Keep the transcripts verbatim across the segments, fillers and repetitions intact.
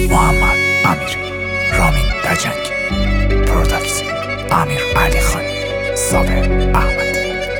محمد امیری، رامین دجنگ، پروداکت امیر علی خانی، صابر احمد.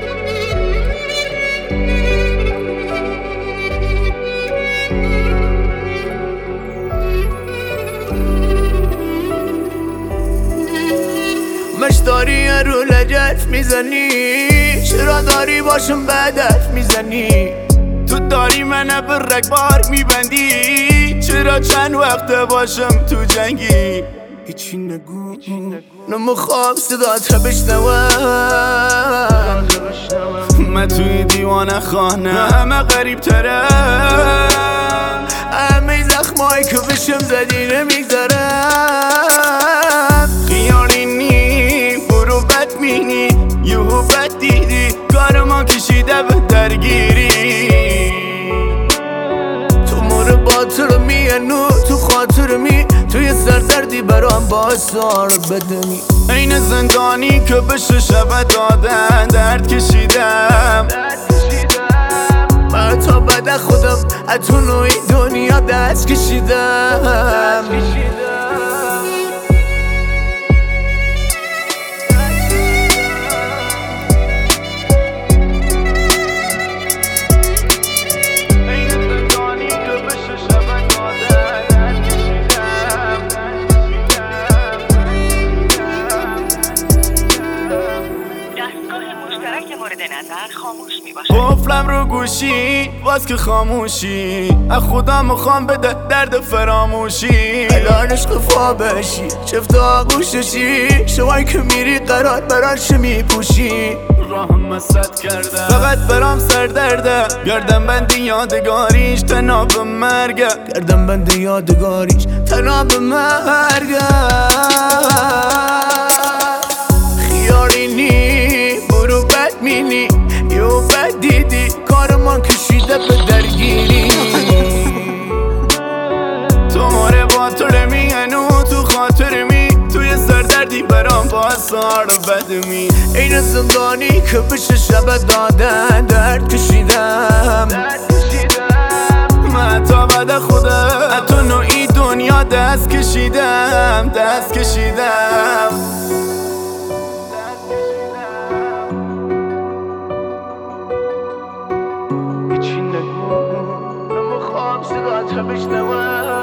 مش داری رو لجت میزنی، چرا داری باشم بدت میزنی؟ تو داری منو به رگبار میبندی، چرا چند وقت باشم تو جنگی؟ هیچی نگو نمیخوام صدات بشنوم، من توی دیوانه خانه همه غریب ترم، همه زخمایی که بشم زدی نمیگذارم. خیالی نی برو بد مینی، یهو بد دیدی کار ما کشیده به درگیری. تو مور باطر می انو تو خاطر می، توی سردردی برام باعث آر بدمی. این زندانی که بشه شب دادن درد کشیدم، من تا بعد خودم اتو نوعی دنیا دست کشیدم. قفلم رو گوشی باز که خاموشی، از خدا میخوام بده درد فراموشی. الان عشق فا بشی چفت آغوششی، شوایی که میری قرار براش میپوشی. راهم مسد کرده فقط برام سر درده، گردم بندی یادگاریش تناب مرگه، گردم بندی یادگاریش تناب مرگه. خیالی نی برو بد مینی، یو بد دیدی کار من کشیده به درگیری. تو ماره با تو رمیانو تو خاطر می، توی سردردی برام با سار بدمی. این زندانی که بشه شب دادن درد کشیدم، من تا بعد خودم تو نوعی دنیا دست کشیدم، دست کشیدم. هیچی نگو نمیخوام صدات بشنوم.